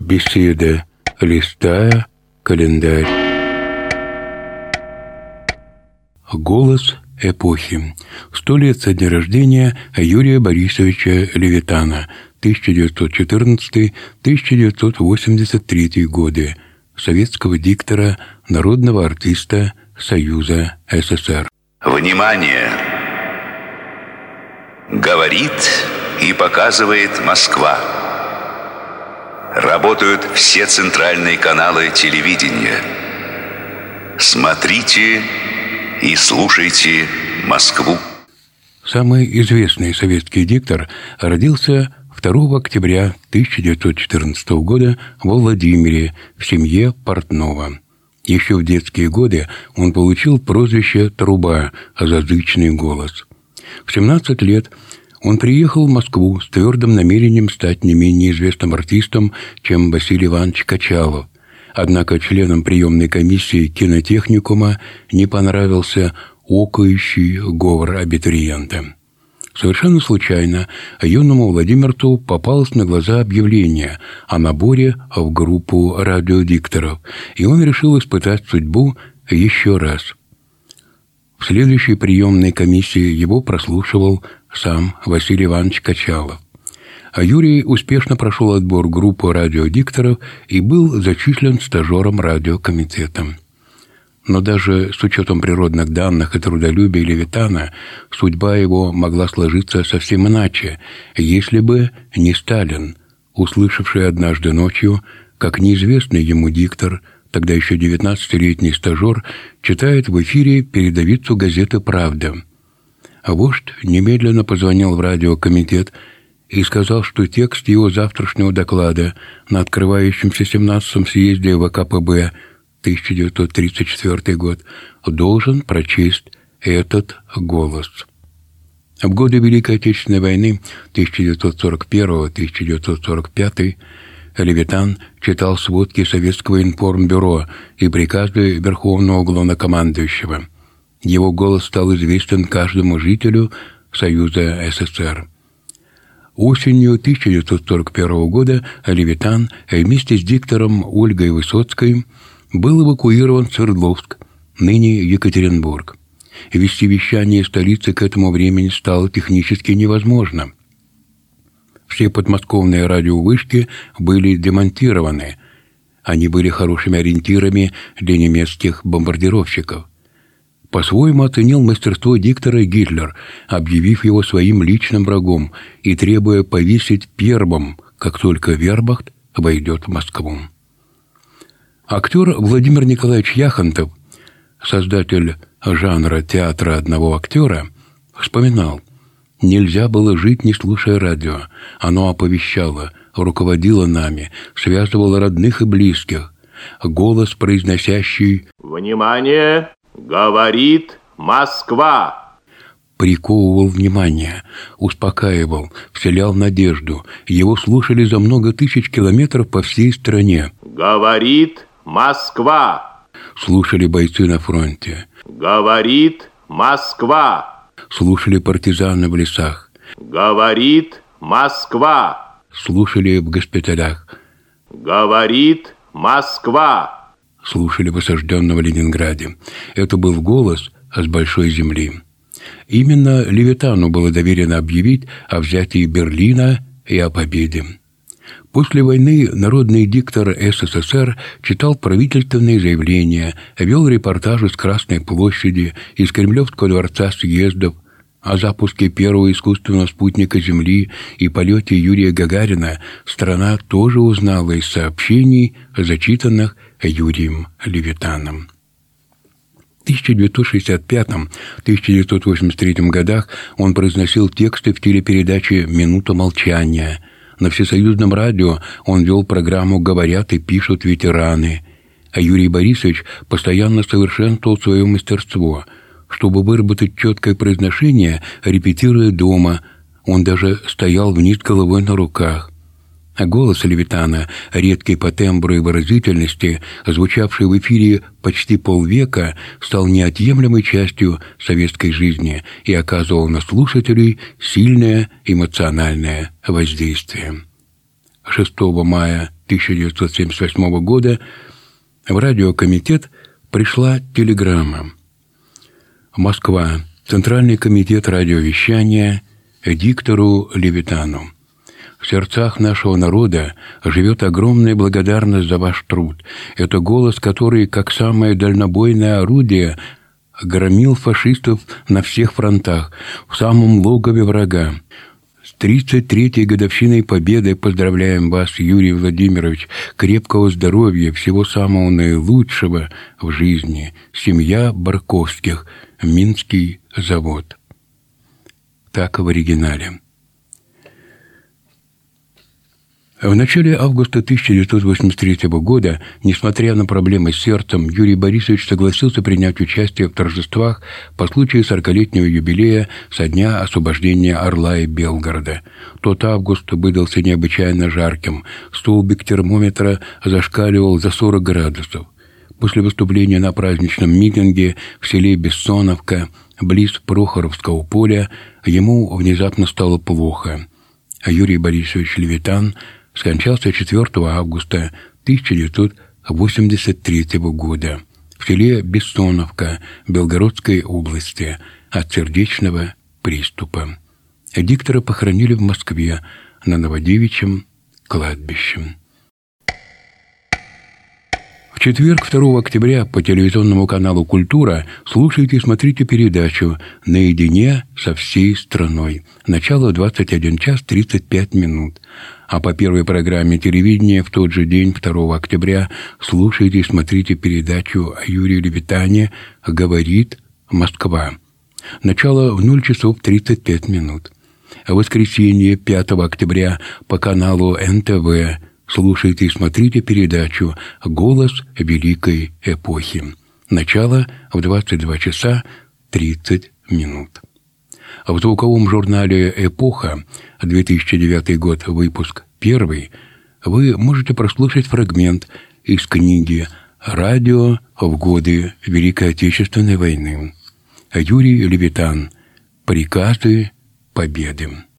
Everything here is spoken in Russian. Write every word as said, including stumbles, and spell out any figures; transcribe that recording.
Беседа, листая календарь. Голос эпохи. Сто лет со дня рождения Юрия Борисовича Левитана, тысяча девятьсот четырнадцатый — тысяча девятьсот восемьдесят третий годы, советского диктора, народного артиста Союза СССР. Внимание! Говорит и показывает Москва. Работают все центральные каналы телевидения. Смотрите и слушайте Москву. Самый известный советский диктор родился второго октября тысяча девятьсот четырнадцатого года во Владимире в семье портного. Еще в детские годы он получил прозвище «Труба» за зычный голос. В семнадцать лет он приехал в Москву с твердым намерением стать не менее известным артистом, чем Василий Иванович Качалов. Однако членам приемной комиссии кинотехникума не понравился окающий говор абитуриента. Совершенно случайно юному владимирцу попалось на глаза объявление о наборе в группу радиодикторов, и он решил испытать судьбу еще раз. В следующей приемной комиссии его прослушивал сам Василий Иванович Качалов. А Юрий успешно прошел отбор группы радиодикторов и был зачислен стажером радиокомитета. Но даже с учетом природных данных и трудолюбия Левитана, судьба его могла сложиться совсем иначе, если бы не Сталин, услышавший однажды ночью, как неизвестный ему диктор, тогда еще девятнадцатилетний стажер, читает в эфире передовицу газеты «Правда». А вождь немедленно позвонил в радиокомитет и сказал, что текст его завтрашнего доклада на открывающемся семнадцатом съезде ВКПБ тысяча девятьсот тридцать четвёртый год должен прочесть этот голос. В годы Великой Отечественной войны тысяча девятьсот сорок первого — тысяча девятьсот сорок пятый Левитан читал сводки Советского информбюро и приказы Верховного главнокомандующего. Его голос стал известен каждому жителю Союза СССР. Осенью тысяча девятьсот сорок первого года Левитан вместе с диктором Ольгой Высоцкой был эвакуирован в Свердловск, ныне Екатеринбург. Вести вещание из столицы к этому времени стало технически невозможно. Все подмосковные радиовышки были демонтированы. Они были хорошими ориентирами для немецких бомбардировщиков. По-своему оценил мастерство диктора Гитлер, объявив его своим личным врагом и требуя повесить первым, как только вермахт войдет в Москву. Актер Владимир Николаевич Яхонтов, создатель жанра театра одного актера, вспоминал: «Нельзя было жить, не слушая радио. Оно оповещало, руководило нами, связывало родных и близких. Голос, произносящий «Внимание! Говорит Москва!» приковывал внимание, успокаивал, вселял надежду. Его слушали за много тысяч километров по всей стране. «Говорит Москва!» слушали бойцы на фронте. «Говорит Москва!» слушали партизаны в лесах. «Говорит Москва!» слушали в госпиталях. «Говорит Москва!» слушали в осажденном Ленинграде. Это был голос с большой земли. Именно Левитану было доверено объявить о взятии Берлина и о победе. После войны народный диктор СССР читал правительственные заявления, вел репортажи с Красной площади, из Кремлевского дворца съездов. О запуске первого искусственного спутника Земли и полете Юрия Гагарина страна тоже узнала из сообщений, зачитанных Юрием Левитаном. В тысяча девятьсот шестьдесят пятом — тысяча девятьсот восемьдесят третьем годах он произносил тексты в телепередаче «Минута молчания». На всесоюзном радио он вел программу «Говорят и пишут ветераны». А Юрий Борисович постоянно совершенствовал свое мастерство. Чтобы выработать четкое произношение, репетируя дома, он даже стоял вниз головой на руках. А голос Левитана, редкий по тембру и выразительности, звучавший в эфире почти полвека, стал неотъемлемой частью советской жизни и оказывал на слушателей сильное эмоциональное воздействие. шестого мая тысяча девятьсот семьдесят восьмого года в радиокомитет пришла телеграмма. Москва. Центральный комитет радиовещания диктору Левитану. В сердцах нашего народа живет огромная благодарность за ваш труд. Это голос, который, как самое дальнобойное орудие, громил фашистов на всех фронтах, в самом логове врага. С тридцать третьей годовщиной Победы поздравляем вас, Юрий Владимирович, крепкого здоровья, всего самого наилучшего в жизни. Семья Барковских, Минский завод. Так в оригинале. В начале августа тысяча девятьсот восемьдесят третьего года, несмотря на проблемы с сердцем, Юрий Борисович согласился принять участие в торжествах по случаю сорокалетнего юбилея со дня освобождения Орла и Белгорода. Тот август выдался необычайно жарким. Столбик термометра зашкаливал за сорок градусов. После выступления на праздничном митинге в селе Бессоновка, близ Прохоровского поля, ему внезапно стало плохо. А Юрий Борисович Левитан скончался четвёртого августа тысяча девятьсот восемьдесят третьего года в селе Бессоновка Белгородской области от сердечного приступа. Диктора похоронили в Москве на Новодевичьем кладбище. В четверг, второго октября, по телевизионному каналу «Культура» слушайте и смотрите передачу «Наедине со всей страной». Начало двадцать один час тридцать пять минут. А по первой программе телевидения в тот же день, второго октября, слушайте и смотрите передачу о Юрии Левитане «Говорит Москва». Начало в ноль часов тридцать пять минут. В воскресенье, пятого октября, по каналу эн тэ вэ слушайте и смотрите передачу «Голос великой эпохи». Начало в двадцать два часа тридцать минут. В звуковом журнале «Эпоха», две тысячи девятый год, выпуск первый, вы можете прослушать фрагмент из книги «Радио в годы Великой Отечественной войны». Юрий Левитан. «Приказы Победы».